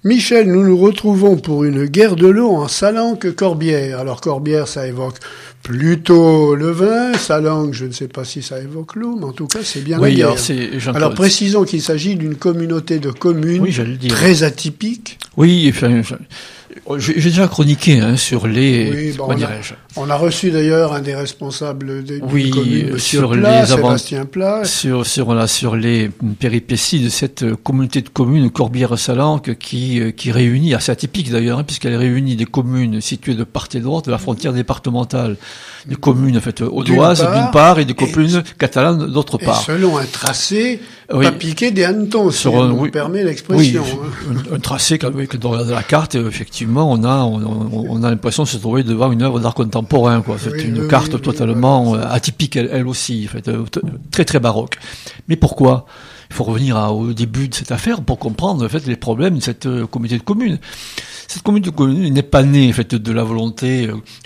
Michel, nous nous retrouvons pour une guerre de l'eau en Salanque-Corbière. Alors Corbière, ça évoque plutôt le vin. Salanque, je ne sais pas si ça évoque l'eau, mais en tout cas, c'est bien la guerre. Alors précisons qu'il s'agit d'une communauté de communes très atypique. Oui, enfin, j'ai déjà chroniqué sur les... Oui, on a reçu d'ailleurs un des responsables d'une commune, sur Sébastien Plat. Sur les péripéties de cette communauté de communes Corbière-Salanque qui réunit, assez atypique d'ailleurs, puisqu'elle réunit des communes situées de part et d'autre de la frontière départementale, des communes en fait audoises d'une part et des communes catalanes d'autre part. Et selon un tracé pas piqué des hannetons, si on me permet l'expression. Oui, un tracé dans la carte, effectivement, on a l'impression de se trouver devant une œuvre d'art contemporain, quoi. C'est une carte totalement atypique, elle aussi, en fait, très très baroque. Mais pourquoi? Il faut revenir au début de cette affaire pour comprendre en fait les problèmes de cette communauté de communes. Cette communauté de communes n'est pas née en fait de la volonté,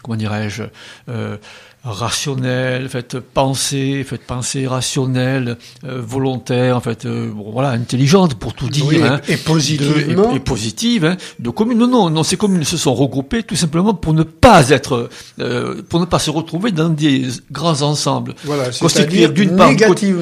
rationnelle, pensée rationnelle, volontaire, intelligente pour tout dire, et positivement, et positive, de communes. Non, ces communes se sont regroupées tout simplement pour ne pas se retrouver dans des grands ensembles. Voilà, constitués d'une part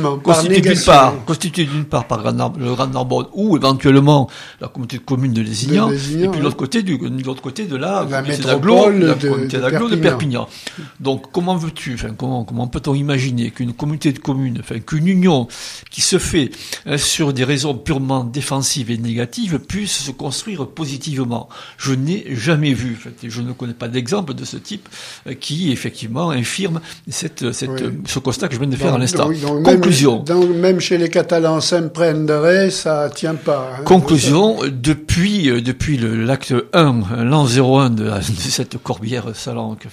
par le Grand Narbonne ou éventuellement la communauté de communes de Lézignan, et puis l'autre côté de la métropole de Perpignan. Donc comment veux-tu, comment peut-on imaginer qu'une communauté de communes, qu'une union qui se fait sur des raisons purement défensives et négatives puisse se construire positivement? Je n'ai jamais vu, et je ne connais pas d'exemple de ce type qui effectivement infirme ce constat que je viens de faire à l'instant. Conclusion. Même chez les Catalans, Semprendere, ça tient pas. Conclusion, depuis l'acte 1, l'an 01 de cette Corbière-Salanque,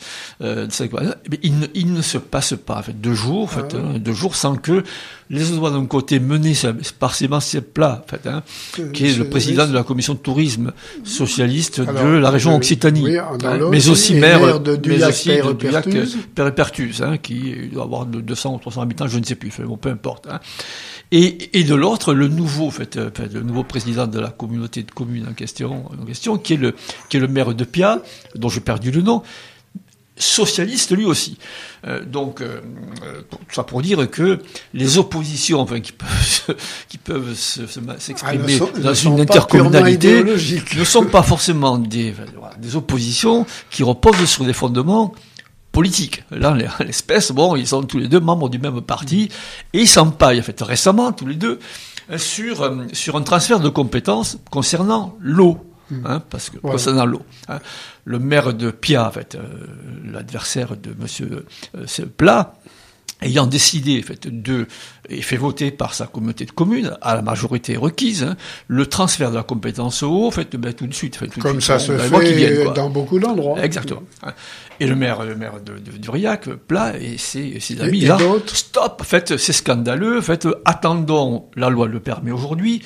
il ne se passe pas 2 jours, 2 jours sans que les Audois d'un côté menés par Sébastien Plat, qui est le président de la commission de tourisme socialiste de la région Occitanie, mais aussi maire de Duyac-Père-et-Perthus, qui doit avoir 200 ou 300 habitants, je ne sais plus, peu importe. Et de l'autre, le nouveau président de la communauté de communes en question, qui est le maire de Pia, dont j'ai perdu le nom, socialiste lui aussi. Donc, tout ça pour dire que les oppositions qui peuvent s'exprimer dans une intercommunalité ne sont pas forcément des oppositions qui reposent sur des fondements politiques. Là, l'espèce, ils sont tous les deux membres du même parti et ils s'empaillent, récemment, tous les deux, sur un transfert de compétences concernant l'eau. Concernant l'eau. Le maire de Pia, l'adversaire de monsieur Plat, ayant décidé, et fait voter par sa communauté de communes, à la majorité requise, le transfert de la compétence eau, tout de suite. Comme ça se fait dans beaucoup d'endroits. Exactement. Et le maire de Duriac, Plat, et ses amis, là, stop, c'est scandaleux, attendons, la loi le permet aujourd'hui,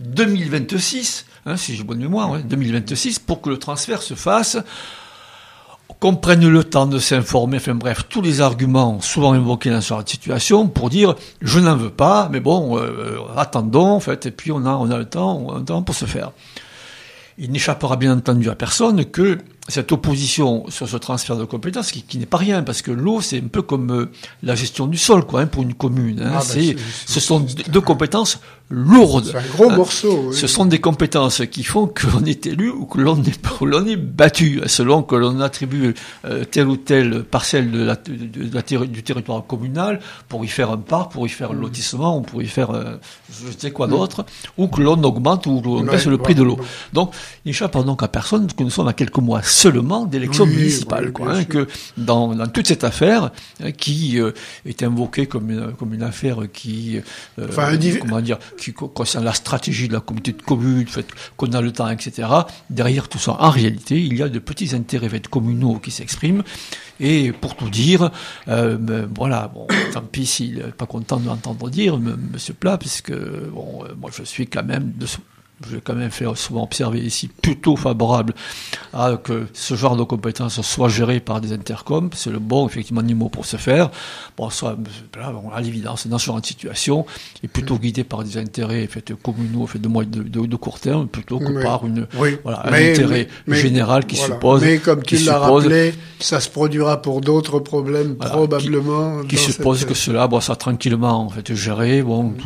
2026, si j'ai bonne mémoire, 2026, pour que le transfert se fasse, qu'on prenne le temps de s'informer, tous les arguments souvent invoqués dans cette situation pour dire je n'en veux pas, mais attendons, et puis on a le temps pour se faire. Il n'échappera bien entendu à personne que cette opposition sur ce transfert de compétences, qui n'est pas rien, parce que l'eau, c'est un peu comme la gestion du sol, pour une commune. Ce sont 2 compétences lourdes. C'est un gros morceau. Oui. Ce sont des compétences qui font que l'on est élu ou que l'on est battu, selon que l'on attribue telle ou telle parcelle du territoire communal pour y faire un parc, pour y faire un lotissement, ou pour y faire je ne sais quoi d'autre, ou que l'on augmente ou l'on baisse le prix de l'eau. Donc, il n'échappe donc à personne que nous sommes à quelques mois seulement d'élections municipales, que dans toute cette affaire qui est invoquée comme une affaire qui concerne la stratégie de la communauté de communes, qu'on a le temps, etc. Derrière tout ça, en réalité, il y a de petits intérêts communaux qui s'expriment. Et pour tout dire, tant pis s'il n'est pas content de l'entendre dire, Monsieur Plat, puisque moi je suis quand même je vais quand même faire souvent observer ici, plutôt favorable à que ce genre de compétences soit géré par des intercoms. C'est le bon, effectivement, niveau pour ce faire. Bon, soit, là, bon, à l'évidence, dans ce genre de situation, et plutôt guidé par des intérêts communaux, de court terme, plutôt que par un intérêt général qui suppose... Mais comme tu l'as rappelé, ça se produira pour d'autres problèmes, probablement. Qui suppose que cela soit tranquillement, géré,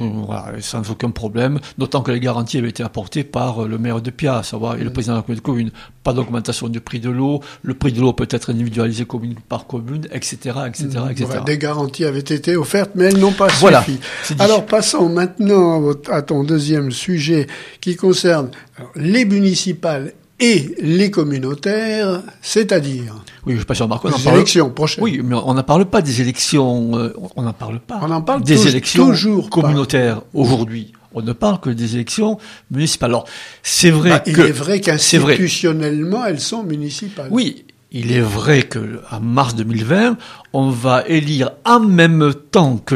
sans aucun problème, d'autant que les garanties avaient été apportées par le maire de Pia, et le président de la communauté de communes. Pas d'augmentation du prix de l'eau, le prix de l'eau peut être individualisé commune par commune, etc. Des garanties avaient été offertes, mais elles n'ont pas suffi. Alors passons maintenant à ton deuxième sujet qui concerne les municipales et les communautaires, c'est-à-dire... Oui, je sais pas si on remarque, les élections prochaines. Oui, mais on n'en parle pas des élections, on n'en parle pas. On en parle des élections toujours communautaires aujourd'hui. On ne parle que des élections municipales. Alors, c'est vrai il est vrai qu'institutionnellement, elles sont municipales. Oui, il est vrai que en mars 2020, on va élire en même temps que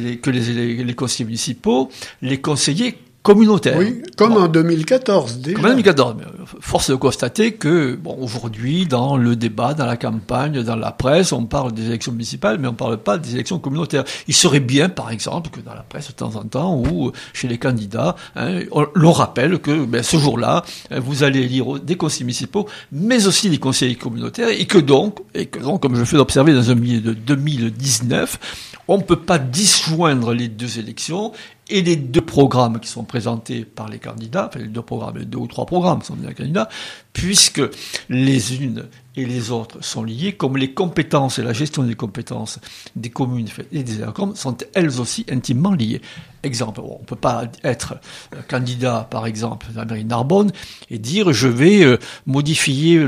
les conseillers municipaux, les conseillers communautaire. Oui, comme en 2014 déjà. Comme en 2014. Force de constater que, aujourd'hui, dans le débat, dans la campagne, dans la presse, on parle des élections municipales, mais on ne parle pas des élections communautaires. Il serait bien, par exemple, que dans la presse, de temps en temps, ou chez les candidats, l'on rappelle que ce jour-là, vous allez élire des conseillers municipaux, mais aussi des conseillers communautaires, et que donc, comme je fais d'observer dans un milieu de 2019, on ne peut pas disjoindre les deux élections et les deux programmes qui sont présentés par les candidats, les deux ou trois programmes qui sont des candidats, puisque les unes et les autres sont liées, comme les compétences et la gestion des compétences des communes et des intercoms sont elles aussi intimement liées. Exemple, on ne peut pas être candidat, par exemple, à la mairie de Narbonne et dire je vais modifier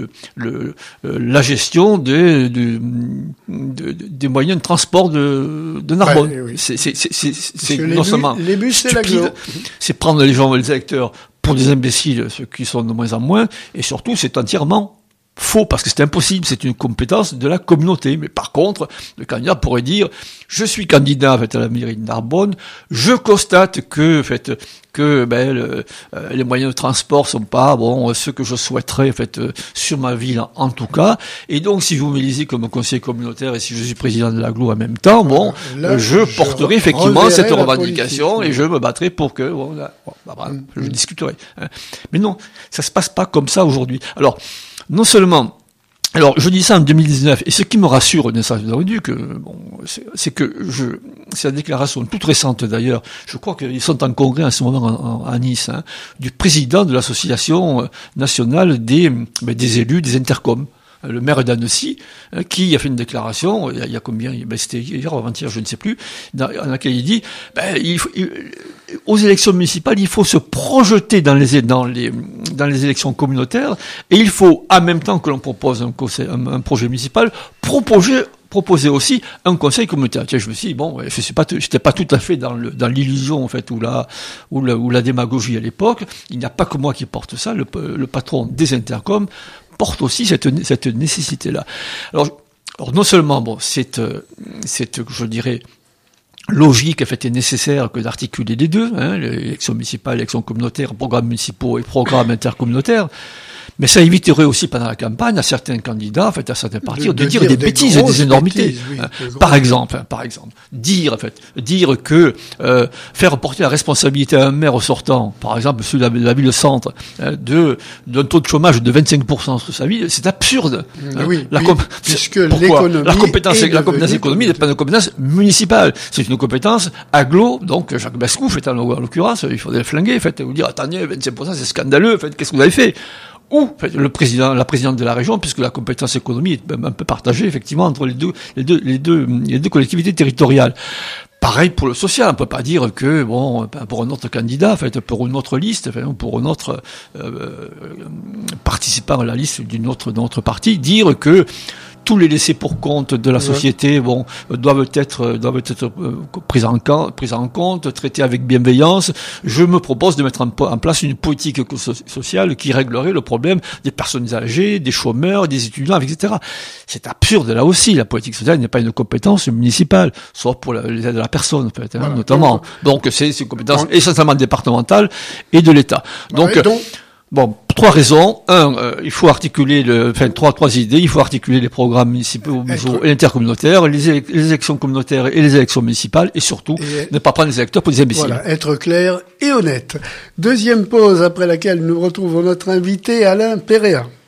la gestion des moyens de transport de Narbonne. Oui. C'est non seulement les bus, stupide, c'est prendre les gens, les électeurs, pour des imbéciles, ceux qui sont de moins en moins, et surtout c'est entièrement faux, parce que c'est impossible, c'est une compétence de la communauté. Mais par contre, le candidat pourrait dire, je suis candidat à la mairie de Narbonne, je constate que les moyens de transport sont pas ceux que je souhaiterais sur ma ville en tout cas, et donc si vous m'élisez comme conseiller communautaire et si je suis président de l'agglo en même temps, je porterai effectivement cette revendication et je me battrai pour que je discuterai. Mais non, ça se passe pas comme ça aujourd'hui. Alors non seulement, je dis ça en 2019, et ce qui me rassure, c'est la déclaration toute récente d'ailleurs, je crois qu'ils sont en congrès en ce moment à Nice, du président de l'association nationale des élus des intercoms, le maire d'Annecy, qui a fait une déclaration, il y a combien, c'était hier ou avant-hier, je ne sais plus, dans laquelle il dit, aux élections municipales, il faut se projeter dans les élections communautaires, et il faut, en même temps que l'on propose un projet municipal, proposer aussi un conseil communautaire. Je me suis dit, j'étais pas tout à fait dans l'illusion, ou la démagogie à l'époque. Il n'y a pas que moi qui porte ça, le patron des intercoms porte aussi cette nécessité-là. Alors non seulement, c'est, je dirais, logique, et nécessaire que d'articuler les deux, l'élection municipale, l'élection communautaire, programmes municipaux et programmes intercommunautaires, mais ça éviterait aussi pendant la campagne à certains candidats, à certains partis, de dire des bêtises et des énormités. Par exemple, dire que faire porter la responsabilité à un maire sortant, par exemple celui de la ville-centre, d'un taux de chômage de 25% sur sa ville, c'est absurde. Puisque l'économie, la compétence économique n'est pas une compétence municipale, c'est une compétence agglo. Donc Jacques Bescou, en l'occurrence, il faudrait le flinguer, vous dire attendez, 25% c'est scandaleux, qu'est-ce que vous avez fait? Ou la présidente de la région, puisque la compétence économie est un peu partagée effectivement entre les deux collectivités territoriales. Pareil pour le social, on peut pas dire que pour un autre candidat, pour une autre liste, pour un autre participant à la liste d'un autre parti, dire que tous les laissés pour compte de la société, doivent être pris en compte, traités avec bienveillance. Je me propose de mettre en place une politique sociale qui réglerait le problème des personnes âgées, des chômeurs, des étudiants, etc. C'est absurde là aussi. La politique sociale n'est pas une compétence municipale, sauf pour les aides de la personne, en fait, notamment. Donc c'est une compétence essentiellement départementale et de l'État. Donc, trois raisons. Il faut articuler trois idées. Il faut articuler les programmes municipaux et intercommunautaires, les élections communautaires et les élections municipales, et surtout, ne pas prendre les électeurs pour des imbéciles. Voilà, être clair et honnête. Deuxième pause, après laquelle nous retrouvons notre invité Alain Péréa.